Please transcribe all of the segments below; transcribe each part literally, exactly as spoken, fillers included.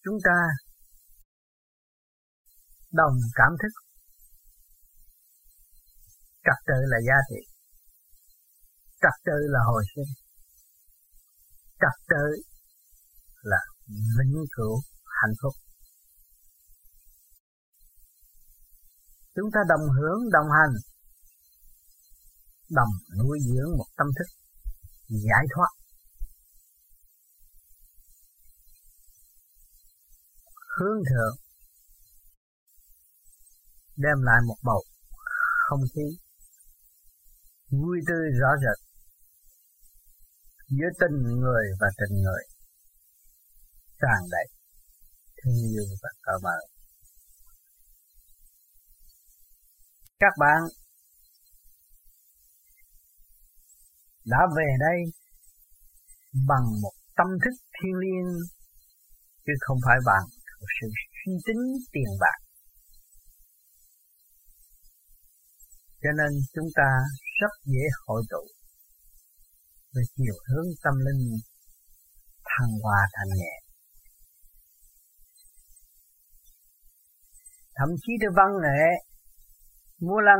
chúng ta đồng cảm thức. Trật tự là giá trị, trật tự là hồi sinh, trật tự là vĩnh cửu hạnh phúc. Chúng ta đồng hưởng, đồng hành, đồng nuôi dưỡng một tâm thức giải thoát, hướng thượng, đem lại một bầu không khí vui tươi rõ rệt giữa tình người và tình người, tràn đầy thương yêu và cởi mở. Các bạn đã về đây bằng một tâm thức thiêng liêng, chứ không phải bằng một sự suy tính tiền bạc. Cho nên chúng ta rất dễ hội tụ về chiều hướng tâm linh thăng hoa thanh nhẹ. Thậm chí từ văn nghệ, múa lân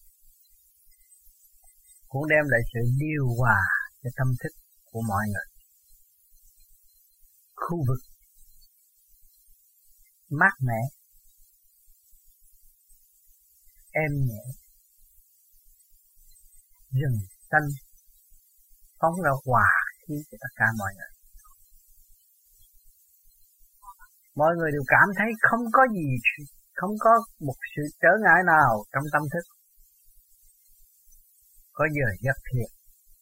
cũng đem lại sự điều hòa cho tâm thức của mọi người. Khu vực mát mẻ, êm nhẹ, rừng xanh phóng ra hòa khí cho tất cả mọi người. Mọi người đều cảm thấy không có gì, không có một sự trở ngại nào trong tâm thức. Có giờ giấc thiệt,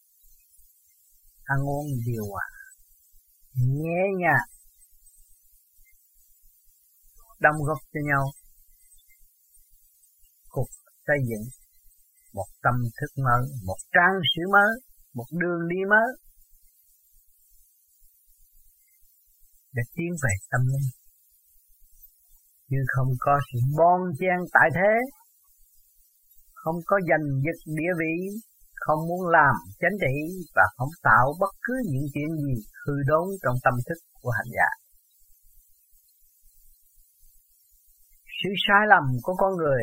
ăn uống điều hòa, nhẹ nhàng, đóng góp cho nhau, cùng xây dựng một tâm thức mới, một trang sử mới, một đường đi mới để tiến về tâm linh, chứ không có sự bon chen tại thế, không có giành giật địa vị, không muốn làm chánh trị và không tạo bất cứ những chuyện gì hư đốn trong tâm thức của hành giả. Sự sai lầm của con người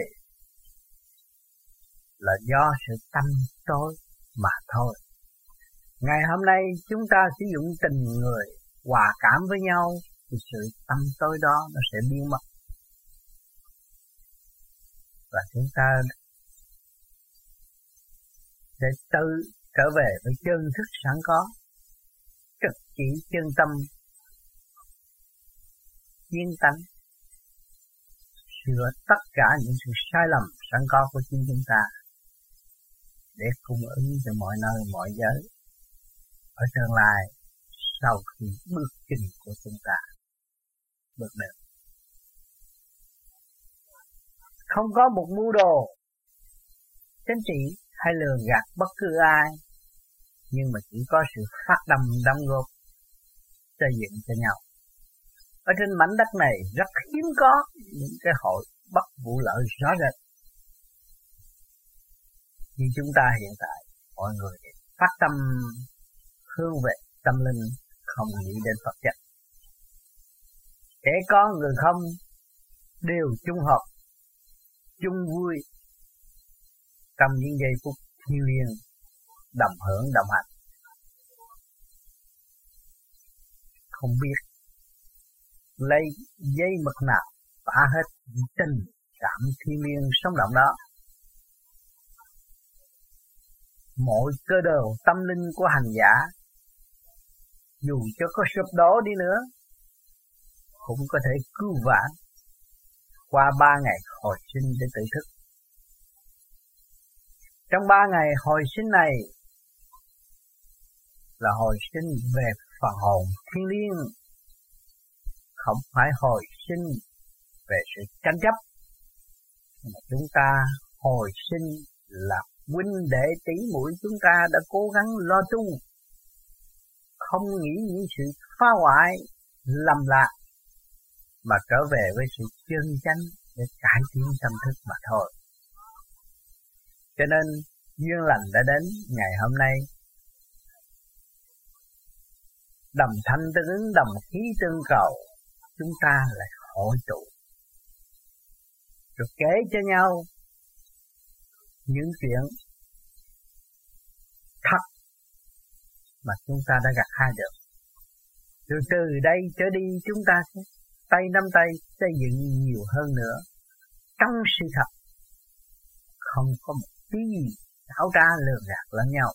là do sự tâm tối mà thôi. Ngày hôm nay chúng ta sử dụng tình người hòa cảm với nhau thì sự tâm tối đó nó sẽ biến mất. Và chúng ta để tự trở về với chân thức sẵn có, trực chỉ chân tâm, kiến tánh, sửa tất cả những sự sai lầm sẵn có của chính chúng ta để cung ứng cho mọi nơi mọi giới ở tương lai sau khi bước chân của chúng ta bước đến. Không có một mưu đồ chính trị hay lừa gạt bất cứ ai, nhưng mà chỉ có sự phát tâm đóng góp xây dựng cho nhau. Ở trên mảnh đất này rất hiếm có những cái hội bất vụ lợi rõ rệt. Như chúng ta hiện tại, mọi người phát tâm hướng về tâm linh, không nghĩ đến vật chất. Kẻ có người không đều chung hợp, chung vui trong những giây phút thiêng liêng, đồng hưởng đồng hành. Không biết lấy dây mực nào tả hết tình cảm thiêng liêng sống động đó. Mỗi cơ đồ tâm linh của hành giả, dù cho có sụp đổ đi nữa, cũng có thể cứu vãn qua ba ngày hồi sinh để tự thức. Trong ba ngày hồi sinh này là hồi sinh về phần hồn thiêng liêng, không phải hồi sinh về sự tranh chấp, mà chúng ta hồi sinh là huynh đệ tỷ muội chúng ta đã cố gắng lo tu, không nghĩ những sự phá hoại lầm lạc, mà trở về với sự chân chánh để cải tiến tâm thức mà thôi. Cho nên duyên lành đã đến ngày hôm nay, đồng thanh tương ứng, đồng khí tương cầu, chúng ta lại hội tụ rồi kể cho nhau những chuyện thật mà chúng ta đã gặt hái được. Rồi từ đây trở đi chúng ta sẽ tay nắm tay xây dựng nhiều hơn nữa trong sự thật, không có một tí gì tháo ra lường gạt lẫn nhau.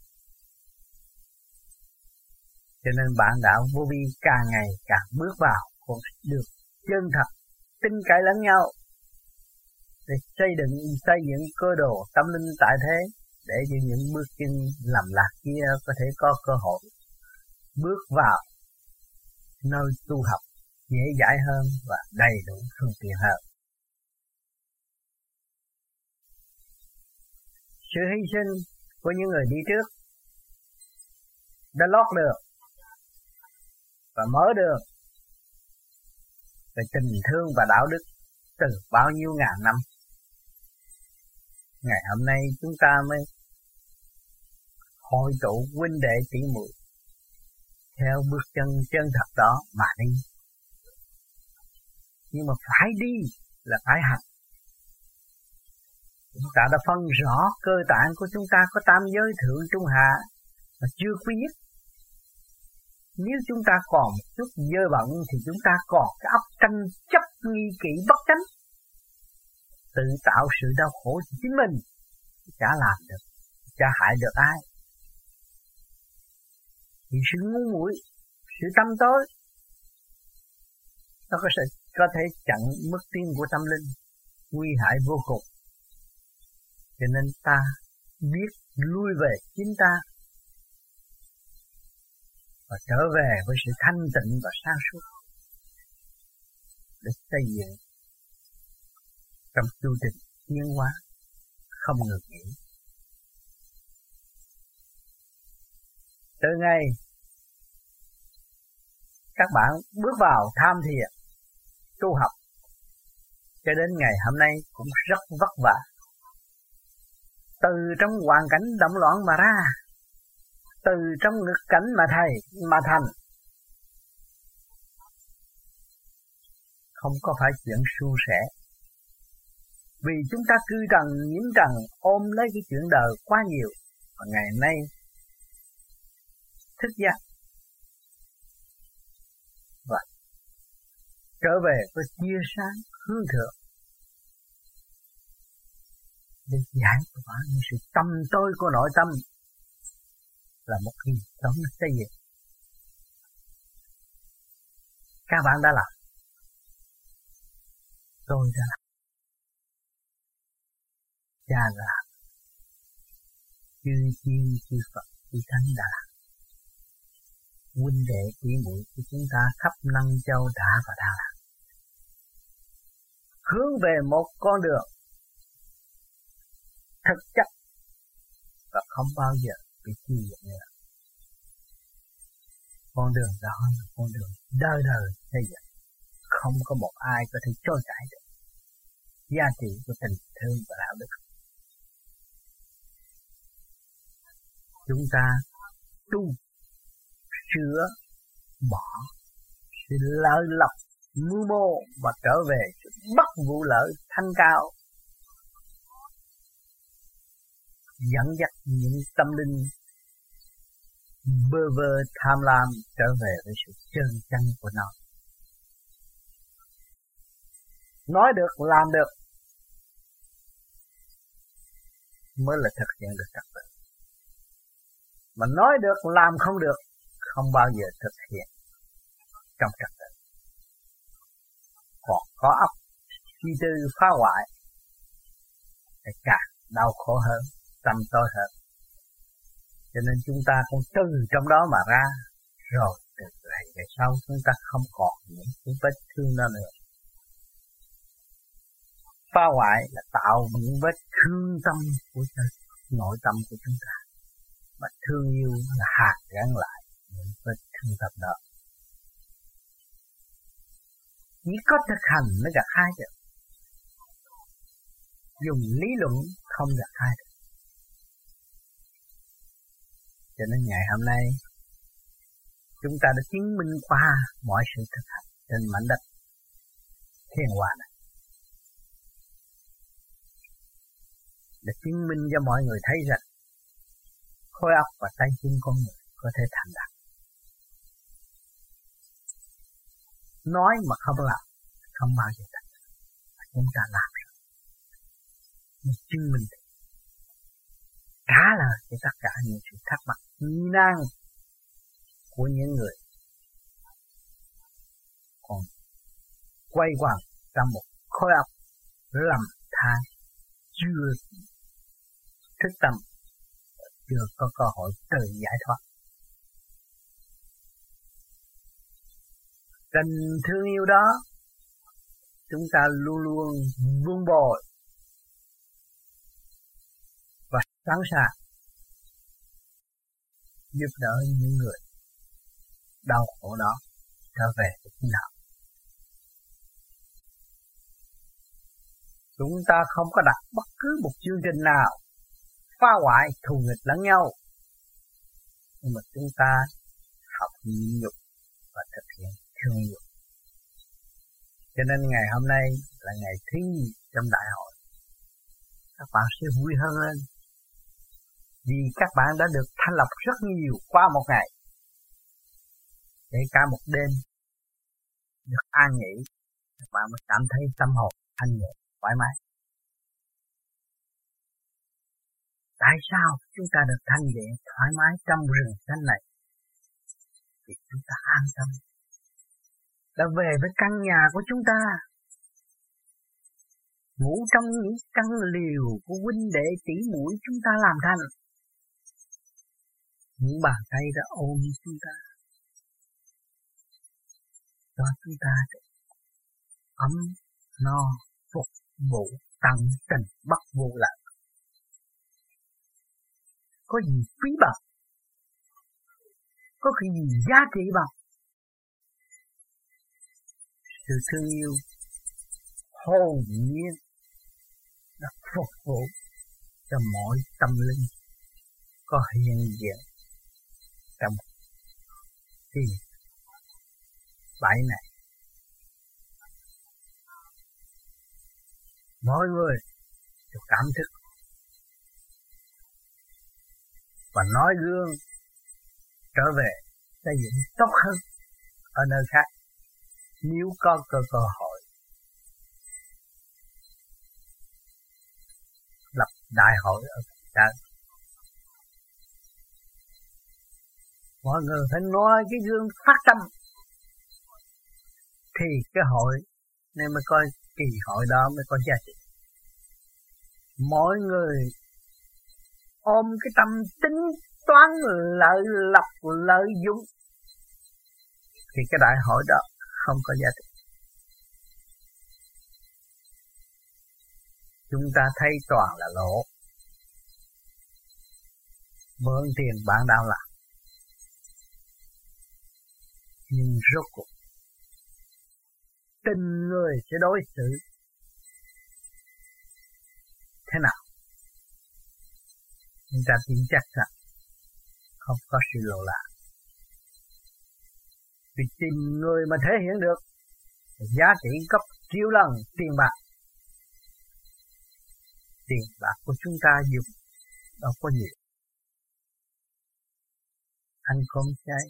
Cho nên bạn đạo vô vi càng ngày càng bước vào con được chân thật, tin cậy lẫn nhau để xây dựng xây dựng cơ đồ tâm linh tại thế, để cho những bước chân lầm lạc kia có thể có cơ hội bước vào nơi tu học dễ dãi hơn và đầy đủ phương tiện hơn. Sự hy sinh của những người đi trước đã lót đường và mở đường về tình thương và đạo đức từ bao nhiêu ngàn năm. Ngày hôm nay chúng ta mới hội tụ huynh đệ tỷ muội theo bước chân chân thật đó mà đi. Nhưng mà phải đi là phải hành. Chúng ta đã phân rõ cơ tạng của chúng ta có tam giới thượng trung hạ mà chưa quy nhất. Nếu chúng ta còn một chút dơ bẩn thì chúng ta còn cái óc tranh chấp nghi kỵ bất chánh, tự tạo sự đau khổ cho chính mình, chả làm được, chả hại được ai. Thì sự ngu muội, sự tâm tối, nó có, thể, có thể chặn mức tiến của tâm linh, nguy hại vô cùng. Cho nên ta biết lui về chính ta và trở về với sự thanh tịnh và sáng suốt để xây dựng trong chu trình tiến hóa không ngừng nghỉ. Từ ngày các bạn bước vào tham thiền tu học cho đến ngày hôm nay cũng rất vất vả. Từ trong hoàn cảnh động loạn mà ra, từ trong nghịch cảnh mà thầy mà thành, không có phải chuyện suôn sẻ. Vì chúng ta cư trần nhiễm trần ôm lấy cái chuyện đời quá nhiều, và ngày nay thức giác và trở về với tia sáng hướng thượng để giải tỏa những sự tâm tối của nội tâm là một kỳ sống xây dựng. Các bạn đã làm, tôi đã làm, cha đã làm, chư thiên chư Phật chư Thánh đã làm, huynh đệ tỷ muội của chúng ta khắp năm châu đã và đã làm, hướng về một con đường thực chất và không bao giờ bị chi diệt nữa. Con đường đó là con đường đời đời xây dựng, không có một ai có thể chối cãi được giá trị của tình thương và đạo đức. Chúng ta tu sửa bỏ sự lợi lộc mưu mô và trở về sự bất vụ lợi thanh cao, dẫn dắt những tâm linh bơ vơ tham lam trở về với sự chân chánh của nó. Nói được làm được mới là thực hiện được trật tự. Mà nói được làm không được không bao giờ thực hiện trong trật tự. Còn có óc suy tư phá hoại thì càng đau khổ hơn, tâm tối hơn. Cho nên chúng ta cũng từ trong đó mà ra, rồi từ ngày về sau chúng ta không còn những cái vết thương đó nữa. Phá hoại là tạo những vết thương tâm của nội tâm của chúng ta, mà thương yêu là hàn gắn lại những vết thương tâm đó. Chỉ có thực hành mới gặt hái được, dùng lý luận không gặt hái được. Cho nên ngày hôm nay chúng ta đã chứng minh qua mọi sự thực hành trên mảnh đất thiên hòa này, để chứng minh cho mọi người thấy rằng khối óc và tay chân con người có thể thành đạt. Nói mà không làm không bao giờ thành. Chúng ta làm rồi, nhưng chứng minh trả lời cho tất cả những sự thắc mắc nghi nan của những người còn quay quẩn trong một khối óc lầm than, chưa thức tâm, chưa có cơ hội tự giải thoát. Tình thương yêu đó chúng ta luôn luôn vun bồi và sẵn sàng giúp đỡ những người đau khổ đó trở về với chính họ. Chúng ta không có đặt bất cứ một chương trình nào phá hoại thù nghịch lẫn nhau, nhưng mà chúng ta học nhịn nhục và thực hiện thương yêu. Cho nên ngày hôm nay là ngày thứ nhì trong đại hội, các bạn sẽ vui hơn lên, vì các bạn đã được thanh lọc rất nhiều qua một ngày, để cả một đêm được an nghỉ, các bạn mới cảm thấy tâm hồn thanh nhẹ, thoải mái. Tại sao chúng ta được thanh nhẹ, thoải mái trong rừng xanh này? Vì chúng ta an tâm, đã về với căn nhà của chúng ta, ngủ trong những căn liều của huynh đệ tỷ muội chúng ta làm thành. Những bàn tay đã ôm chúng ta, cho chúng ta ấm no phục vụ tận tình bất vô lợi. Có gì quý bằng, có cái gì giá trị bằng sự thương yêu hồn nhiên đã phục vụ cho mọi tâm linh có hiện diện trong thiên bãi này. Mọi người đều cảm thức và nói gương trở về xây dựng tốt hơn ở nơi khác nếu có cơ cơ hội lập đại hội ở vùng trời. Mọi người phải nói cái gương phát tâm thì cái hội nên mới coi kỳ hội đó mới có giá trị. Mọi người ôm cái tâm tính toán lợi lộc lợi dụng thì cái đại hội đó không có giá trị. Chúng ta thấy toàn là lỗ, mượn tiền bạn đang làm, nhưng rốt cuộc tình người sẽ đối xử thế nào? Chúng ta tin chắc rằng không có sự lộ lạ. Vì tìm người mà thể hiện được giá trị gấp triệu lần tiền bạc. Tiền bạc của chúng ta dùng đâu có nhiều. Ăn cơm chay,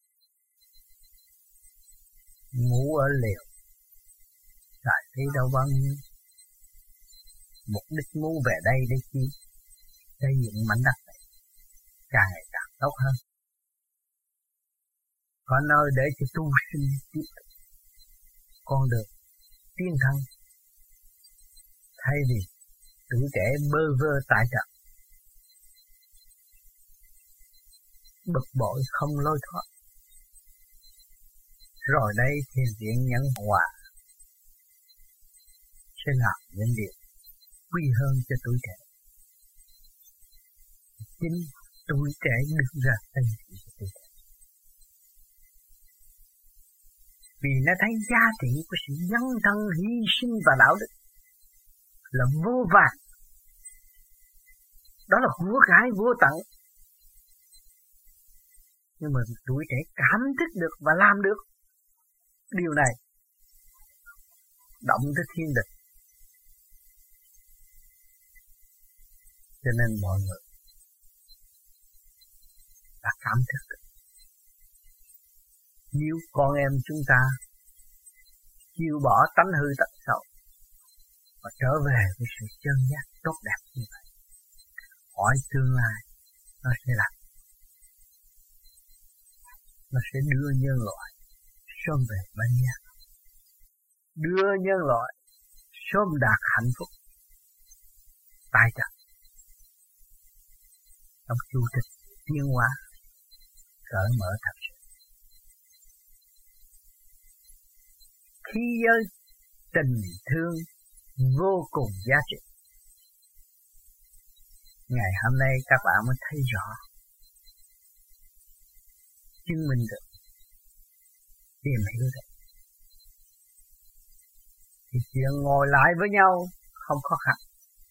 ngủ ở liều, xài phí đâu bao nhiêu. Mục đích muốn về đây để chi? Xây dựng mảnh đất này càng ngày càng tốt hơn, có nơi để cho tu sinh tiếp tục con đường tiến thân, thay vì tuổi trẻ bơ vơ tại trận, bực bội không lối thoát. Rồi đây thiền viện Nhân Hòa sẽ làm những điều quý hơn cho tuổi trẻ. Chính tuổi trẻ đứng ra xây dựng cho tuổi trẻ, vì nó thấy giá trị của sự dấn thân hy sinh và đạo đức là vô vàn. Đó là của cải vô tận. Nhưng mà tuổi trẻ cảm thức được và làm được điều này, động tới thiên địch. Cho nên mọi người đã cảm thức được. Nếu con em chúng ta chịu bỏ tánh hư tật xấu và trở về với sự chân giác tốt đẹp như vậy, hỏi tương lai nó sẽ làm, nó sẽ đưa nhân loại sớm về bên giác, đưa nhân loại sớm đạt hạnh phúc tại trần. Trong chu trình tiến hóa cởi mở thật sự. Khi giới tình thương vô cùng giá trị, ngày hôm nay các bạn mới thấy rõ, chứng minh được, tìm hiểu được. Thì chuyện ngồi lại với nhau không khó khăn.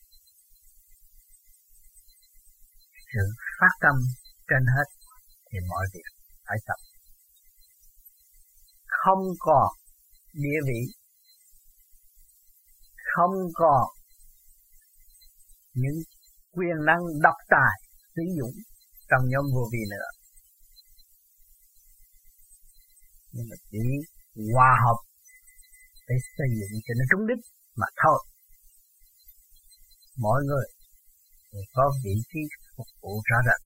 Sự phát tâm trên hết thì mọi việc phải tập. Không còn địa vị, không còn những quyền năng độc tài sử dụng trong nhóm vô vi nữa, nhưng mà chỉ hòa hợp để xây dựng cho nó trúng đích mà thôi. Mọi người đều có vị trí phục vụ rõ rệt.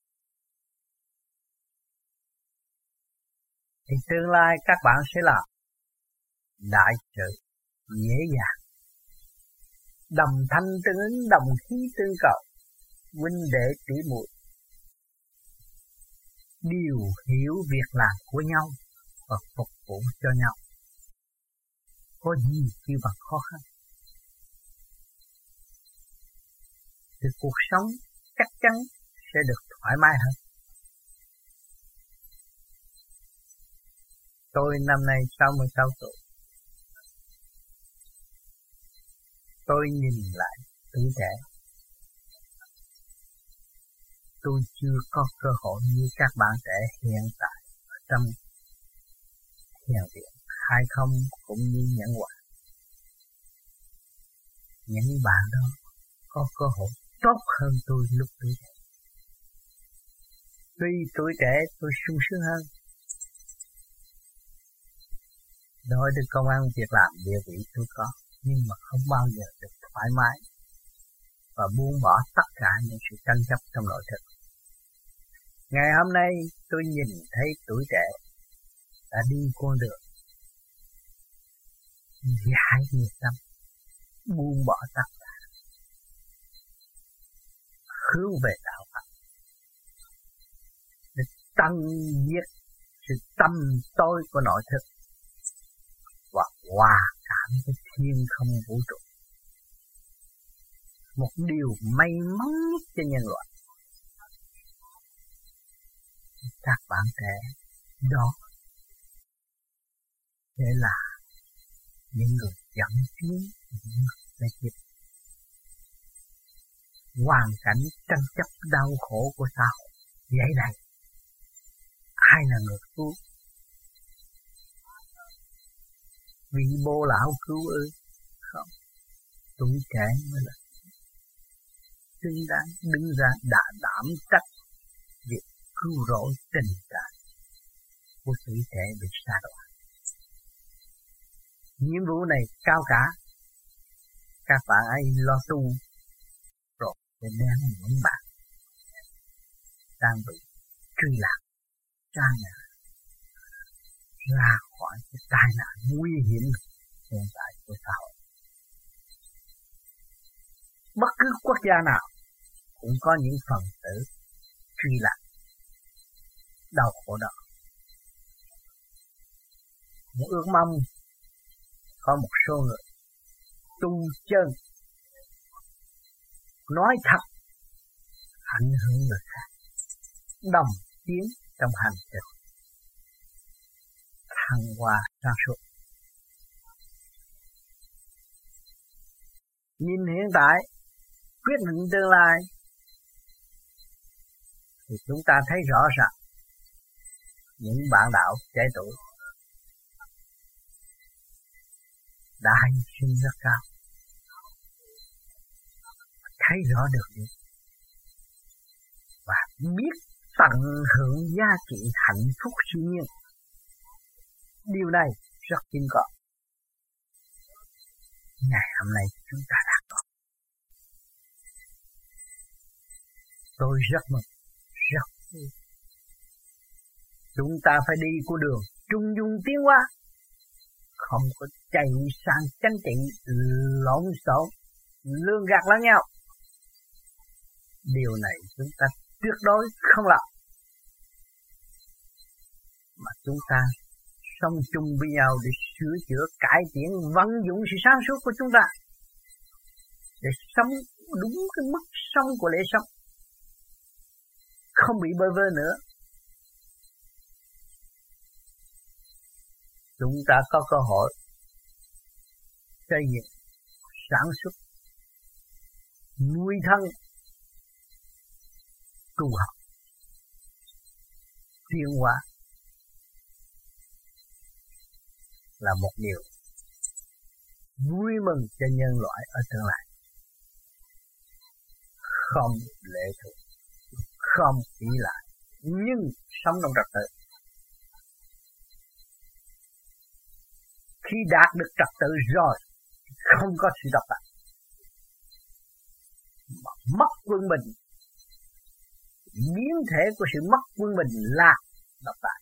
Thì tương lai các bạn sẽ làm đại sự dễ dàng. Đồng thanh tương ứng, đồng khí tương cầu, huynh đệ tỷ muội đều hiểu việc làm của nhau và phục vụ cho nhau. Có gì kêu bằng khó khăn. Thì cuộc sống chắc chắn sẽ được thoải mái hơn. Tôi năm nay sáu mươi sáu tuổi. Tôi nhìn lại tuổi trẻ. Tôi chưa có cơ hội như các bạn trẻ hiện tại ở trong thiền viện hay không cũng như những quả. Những bạn đó có cơ hội tốt hơn tôi lúc tuổi trẻ. Tuy tuổi trẻ tôi sung sướng hơn, đối với công ăn việc làm địa vị tôi có, nhưng mà không bao giờ được thoải mái và buông bỏ tất cả những sự tranh chấp trong nội thức. Ngày hôm nay tôi nhìn thấy tuổi trẻ đã đi con đường giải nhiệt tâm, buông bỏ tất cả, hướng về đạo Phật để tăng diệt sự tâm tối của nội thức và hòa cảm với thiên không vũ trụ. Một điều may mắn nhất cho nhân loại. Các bạn trẻ đó sẽ là những người dẫn tiến những người tiếp. Hoàn cảnh tranh chấp đau khổ của xã hội vậy này, ai là người cứu? Vị bố lão cứu ư? Không, tuổi trẻ mới là xứng đáng đứng ra đã đảm trách việc cứu rỗi tình cảm của tuổi trẻ bị sa đọa. Nhiệm vụ này cao cả, các bạn ấy lo tu rồi để đem những bạn đang bị truy lạc tra nhà ra khỏi cái tai nạn nguy hiểm hiện tại của xã hội. Bất cứ quốc gia nào cũng có những phần tử truy lạc đau khổ đó. Một ước mong có một số người tu chân nói thật ảnh hưởng người khác, đồng tiến trong hành trình thăng hoa sáng suốt. Nhìn hiện tại, quyết định tương lai thì chúng ta thấy rõ ràng những bạn đạo trẻ tuổi đã hy sinh rất cao, thấy rõ được điều và biết tận hưởng giá trị hạnh phúc siêu nhiên. Điều này rất hiếm có. Ngày hôm nay chúng ta đã có. Tôi rất mừng, rất vui. Chúng ta phải đi con đường trung dung tiến hóa, không có chạy sang tranh trị lộn xộn, lương gạt lẫn nhau. Điều này chúng ta tuyệt đối không làm, mà chúng ta sống chung với nhau để sửa chữa, cải tiến, vận dụng sự sáng suốt của chúng ta để sống đúng cái mức sống của lễ sống, không bị bơ vơ nữa. Chúng ta có cơ hội xây dựng, sản xuất, nuôi thân, tu học, tiến hóa là một điều vui mừng cho nhân loại ở tương lai. Không lệ thuộc, không ý lại, nhưng sống trong trật tự. Khi đạt được trật tự rồi, không có sự độc tài. Mà mất quân bình, biến thể của sự mất quân bình là độc tài.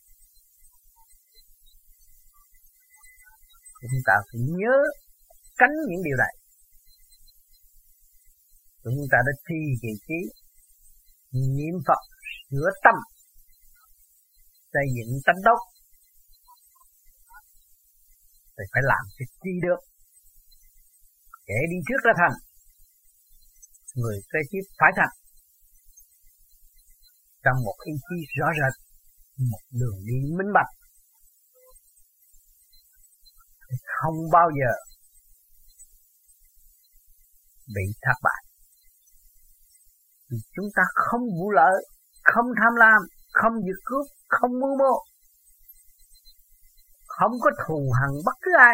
Chúng ta phải nhớ tránh những điều này. Chúng ta đã thi kỳ trí, niệm Phật, sửa tâm, xây dựng tánh tốt, thì phải làm cái chi được. Kẻ đi trước ra thành, người kế tiếp phải thành. Trong một ý chí rõ rệt, một đường đi minh bạch, không bao giờ bị thất bại. Vì chúng ta không vụ lợi, không tham lam, không giật cướp, không mưu mô, không có thù hằn bất cứ ai.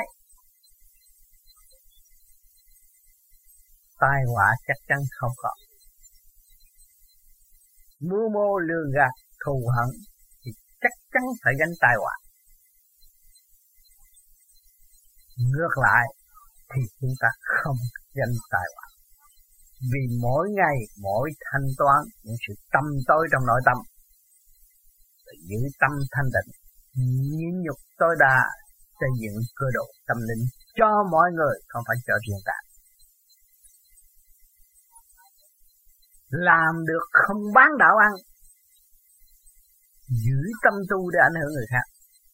Tai họa chắc chắn không có. Mưu mô lừa gạt thù hận thì chắc chắn phải gánh tai họa. Ngược lại thì chúng ta không gánh tai họa. Vì mỗi ngày mỗi thanh toán những sự tâm tối trong nội tâm, giữ tâm thanh tịnh, nhịn nhục tối đa, xây dựng cơ độ tâm linh cho mọi người, không phải cho riêng ta. Làm được không bán đạo ăn, giữ tâm tu để ảnh hưởng người khác.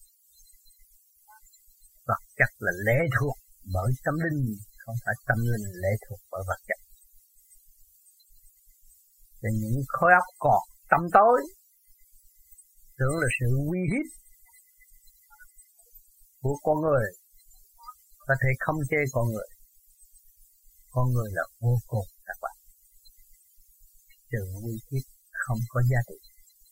Vật chất là lệ thuộc bởi tâm linh, không phải tâm linh lệ thuộc bởi vật chất. Để những khối óc còn tâm tối, tưởng là sự uy hiếp của con người, có thể không chê con người. Con người là vô cùng các bạn. Sự uy hiếp không có giá trị.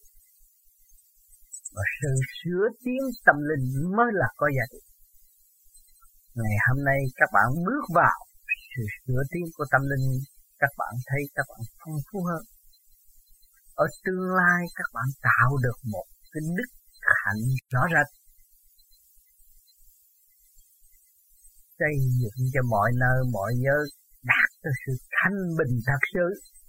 Và sự sửa tiến tâm linh mới là có giá trị. Ngày hôm nay các bạn bước vào sự sửa tiến của tâm linh, các bạn thấy các bạn phong phú hơn. Ở tương lai các bạn tạo được một cái đức hạnh rõ rệt, xây dựng cho mọi nơi mọi giới đạt tới sự thanh bình thật sự.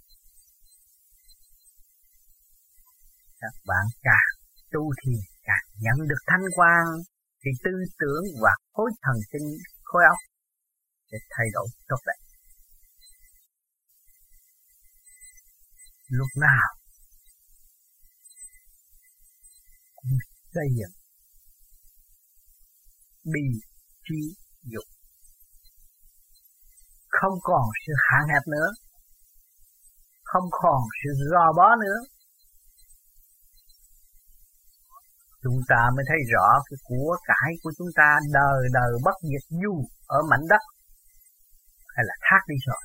Các bạn càng tu thiền càng nhận được thanh quang, thì tư tưởng và khối thần kinh, khối óc sẽ thay đổi tốt đẹp. Lúc nào cũng xây dựng bi trí dục, không còn sự hạn hẹp nữa, không còn sự gò bó nữa. Chúng ta mới thấy rõ cái của cải của chúng ta đời đời bất diệt, dù ở mảnh đất hay là thác đi rồi,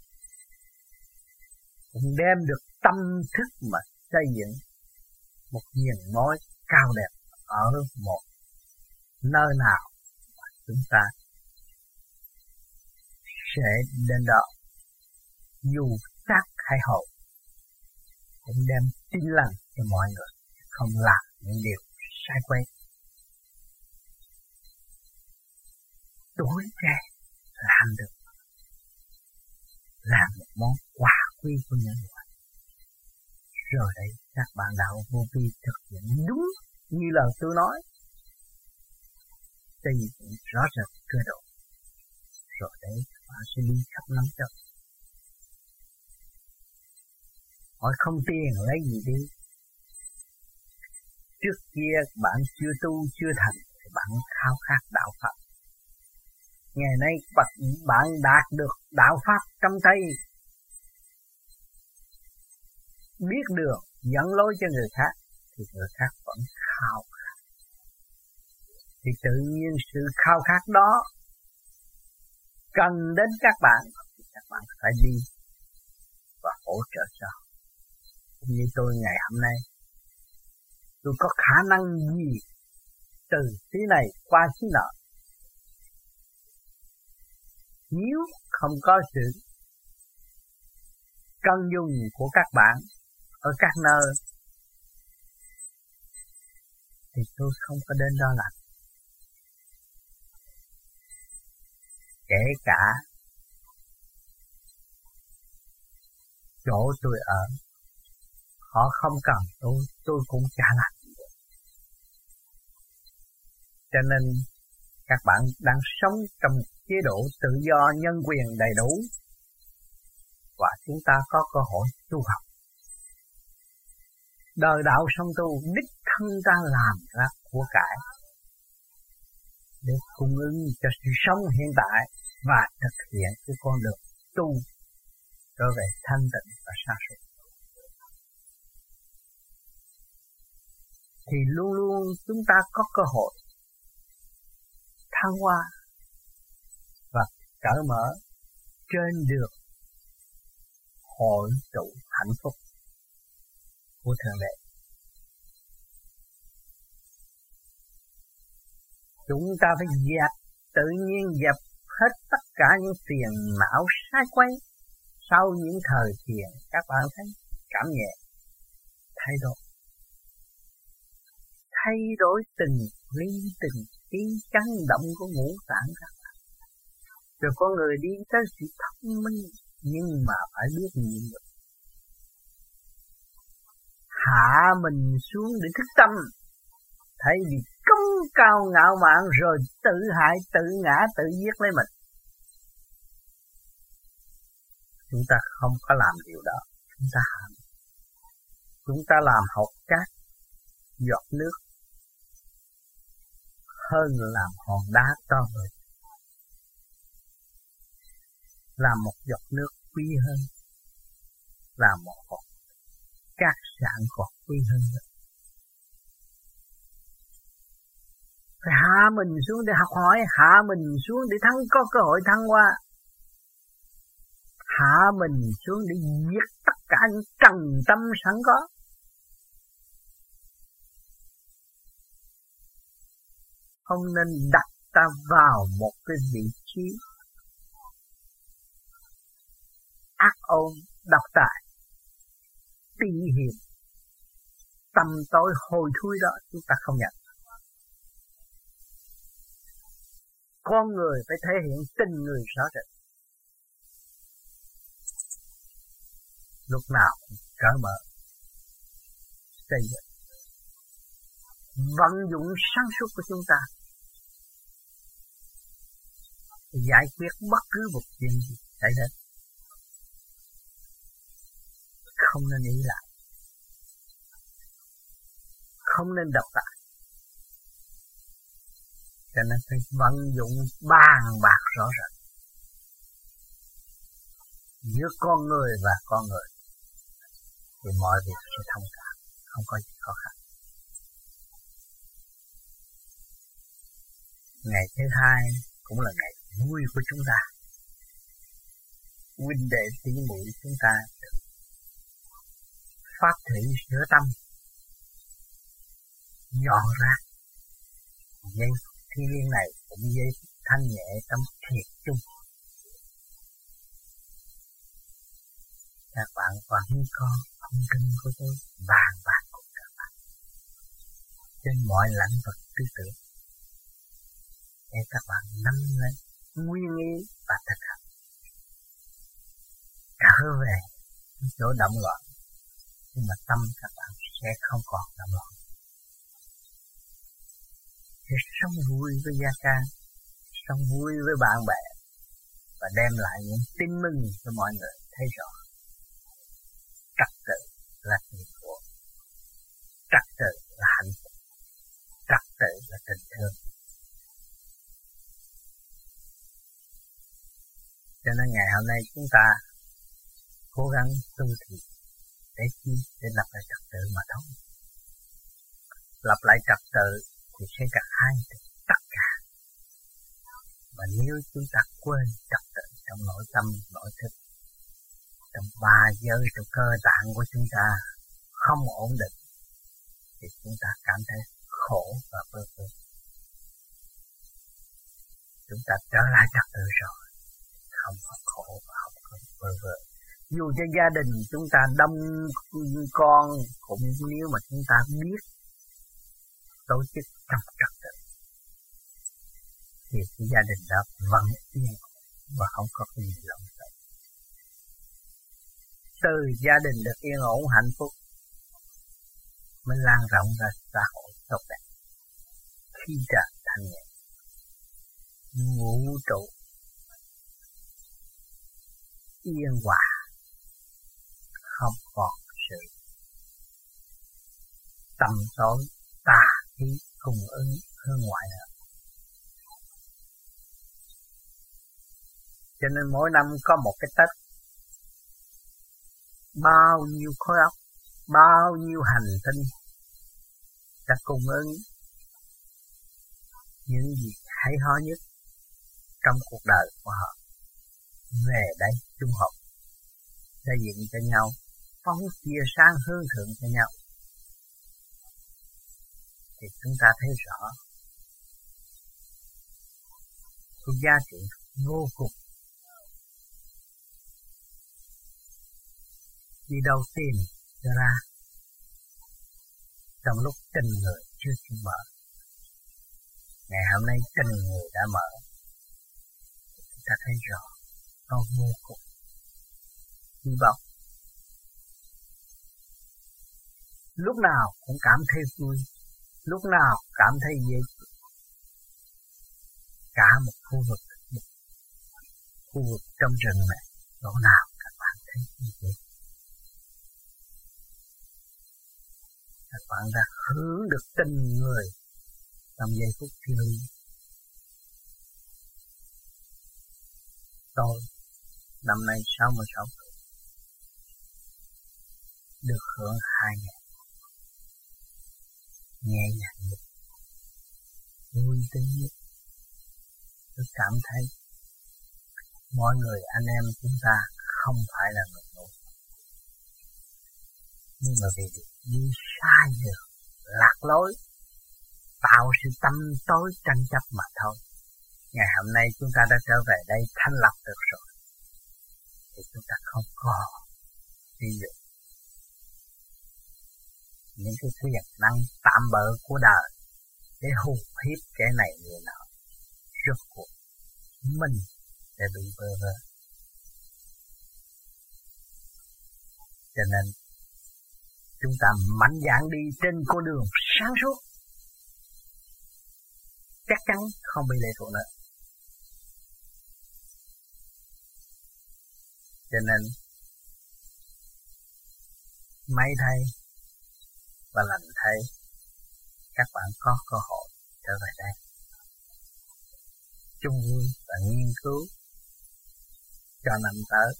cũng đem được tâm thức mà xây dựng một miền mối cao đẹp ở một nơi nào mà chúng ta sẽ đến đó. Dù xác hay hậu cũng đem tin lành cho mọi người, không làm những điều sai quấy. Tuổi trẻ làm được, làm một món quà quý của nhân loại. Rồi đây các bạn đạo vô vi thực hiện đúng như lời tôi nói, xây dựng rõ rệt cơ độ. Rồi đấy các bạn sẽ đi khắp năm châu. Hỏi không tiền lấy gì đi. Trước kia bạn chưa tu chưa thành thì bạn khao khát đạo Pháp. Ngày nay bạn đạt được đạo Pháp trong tay, biết đường dẫn lối cho người khác thì người khác vẫn khao khát. Thì tự nhiên sự khao khát đó cần đến các bạn thì các bạn phải đi và hỗ trợ cho. Như tôi ngày hôm nay, tôi có khả năng gì từ tí này qua tí nọ. Nếu không có sự cân dùng của các bạn ở các nơi thì tôi không có đến đó làm. Kể cả chỗ tôi ở, họ không cần tôi, tôi cũng chả làm được. Cho nên các bạn đang sống trong chế độ tự do nhân quyền đầy đủ và chúng ta có cơ hội tu học. Đời đạo song tu, đích thân ta làm ra của cải để cung ứng cho sự sống hiện tại và thực hiện cái con đường tu trở về thanh tịnh và sáng suốt. Thì luôn luôn chúng ta có cơ hội thăng hoa và cởi mở trên đường hội tụ hạnh phúc của Thượng Đế. Chúng ta phải dẹp, tự nhiên dẹp hết tất cả những phiền não sai quấy. Sau những thời thiền các bạn thấy cảm nhẹ, thay đổi. Thay đổi từng ly từng tí chấn động của ngũ tạng các bạn. Rồi con người đi tới sự thông minh, nhưng mà phải biết nhịn được. Hạ mình xuống để thức tâm, thay vì công cao ngạo mạn rồi tự hại, tự ngã, tự giết lấy mình. Chúng ta không có làm điều đó, chúng ta hạ mình. Chúng ta làm hột cát, giọt nước, hơn làm hòn đá to lớn. Làm một giọt nước quý hơn, làm một hột cát sạn còn quý hơn nữa. Phải hạ mình xuống để học hỏi, hạ mình xuống để thắng, có cơ hội thăng hoa. Hạ mình xuống để diệt tất cả những trần tâm sẵn có. Không nên đặt ta vào một cái vị trí ác ôn, độc tài, ti hiểm, tâm tối hôi thối đó chúng ta không nhận. Con người phải thể hiện tình người rõ rệt. Lúc nào cũng cởi mở, xây dựng, vận dụng sáng suốt của chúng ta giải quyết bất cứ một chuyện gì xảy đến. Không nên ý lại, không nên độc tài. Cho nên phải vận dụng bàn bạc rõ rệt giữa con người và con người thì mọi việc sẽ thông cảm, không có gì khó khăn. Ngày thứ hai cũng là ngày vui của chúng ta. Huynh đệ tỷ muội chúng ta pháp thủy sửa tâm, dọn rác. Giây thiên liêng này cũng giây thanh nhẹ trong thiệt chung. Các bạn vẫn có thông tin của tôi vàng bạc của các bạn trên mọi lĩnh vực tư tưởng để các bạn nắm lấy nguyên ý và thực hành trở về chỗ động loạn, nhưng mà tâm các bạn sẽ không còn động loạn, sẽ sống vui với gia can, sống vui với bạn bè và đem lại những tin mừng cho mọi người thấy rõ. Trật tự là tiền của, trật tự là hạnh phúc, trật tự là tình thương. Cho nên ngày hôm nay chúng ta cố gắng tu thì để chi? Để lập lại trật tự mà thôi. Lập lại trật tự thì sẽ gặt hái được tất cả. Mà nếu chúng ta quên trật tự trong nội tâm, nội thức, trong ba giới, trong cơ tạng của chúng ta không ổn định, thì chúng ta cảm thấy khổ và bơ vơ. Chúng ta trở lại trật tự rồi, không có khổ và không có bơ vơ. Dù cho gia đình chúng ta đông con, cũng nếu mà chúng ta biết tổ chức trong trật tự, thì cái gia đình đó vẫn yên và không có cái gì lộn xộn. Từ gia đình được yên ổn hạnh phúc mới lan rộng ra xã hội tốt đẹp. Khi trời thanh nhẹ, vũ trụ yên hòa, không còn sự tầm tối tà khí cùng ứng hướng ngoại nữa. Cho nên mỗi năm có một cái Tết, bao nhiêu khối óc, bao nhiêu hành tinh đã cung ứng những gì hay ho nhất trong cuộc đời của họ về đây chung hợp, xây dựng cho nhau, phóng chia sáng hướng thượng cho nhau. Thì chúng ta thấy rõ cái giá trị vô cùng. Đi đâu tìm ra trong lúc tình người chưa chịu mở. Ngày hôm nay tình người đã mở, chúng ta thấy rõ nó vô cùng hy vọng. Lúc nào cũng cảm thấy vui, lúc nào cảm thấy dễ chịu. Cả một khu vực, một khu vực trong rừng này, chỗ nào các bạn thấy như vậy? Các bạn đã hướng được tình người trong giây phút thiêng liêng. Tôi năm nay sáu mươi sáu tuổi, được hưởng hai ngày, nhẹ nhàng nhất, vui tươi nhất. Tôi cảm thấy mọi người anh em chúng ta không phải là người ngu, nhưng mà vì đi sai đường, lạc lối, tạo sự tâm tối tranh chấp mà thôi. Ngày hôm nay chúng ta đã trở về đây thanh lập được rồi, thì chúng ta không có ví dụ những cái quyền năng tạm bợ của đời để hù hiếp kẻ này người nọ. Rốt cuộc mình sẽ bị bơ vơ. Cho nên chúng ta mạnh dạn đi trên con đường sáng suốt, chắc chắn không bị lệ thuộc nữa. Cho nên may thay và lành thay, các bạn có cơ hội trở về đây chung vui và nghiên cứu cho năm tới,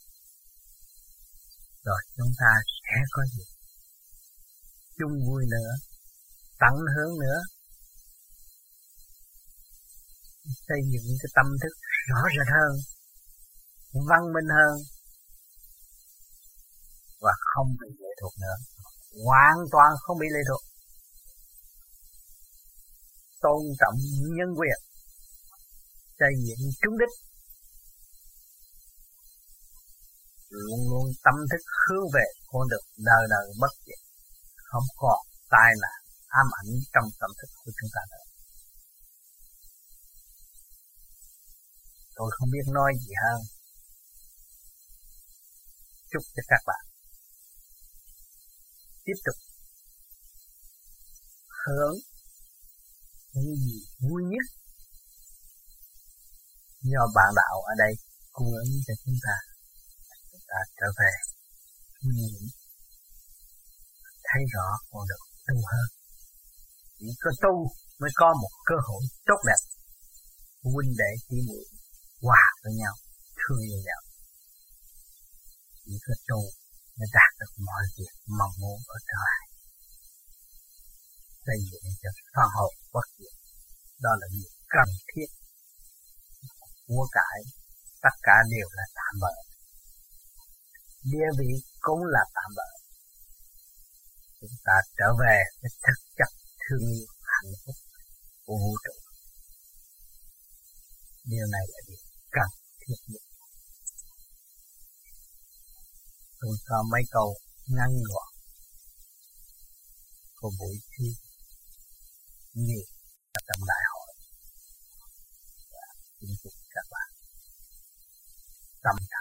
rồi chúng ta sẽ có gì chung vui nữa, tận hưởng nữa, xây dựng cái tâm thức rõ rệt hơn, văn minh hơn và không bị lệ thuộc nữa, hoàn toàn không bị lệ thuộc. Tôn trọng nhân quyền, xây dựng trúng đích, luôn luôn tâm thức hướng về con đường đời đời bất diệt, không còn tai nạn ám ảnh trong tâm thức của chúng ta nữa. Tôi không biết nói gì hơn. Chúc cho các bạn tiếp tục hưởng những gì vui nhất do bạn đạo ở đây cung ứng cho chúng ta. Chúng ta trở về nhìn thấy rõ con đường tu hơn. Chỉ có tu mới có một cơ hội tốt đẹp. Huynh đệ chị muội hòa với nhau, thương yêu nhau. Chỉ có tu mới đạt được mọi việc mong muốn ở trở lại. Xây dựng cho phần hồn bất diệt, đó là việc cần thiết. Của cải tất cả đều là tạm bợ, địa vị cũng là tạm bợ. Chúng ta trở về với thực chất thương yêu hạnh phúc của vũ trụ. Điều này là điều cần thiết nhất. Tôi có mấy câu ngắn gọn của buổi thi nhiều ở trong đại hội. Và kính chúc các bạn tâm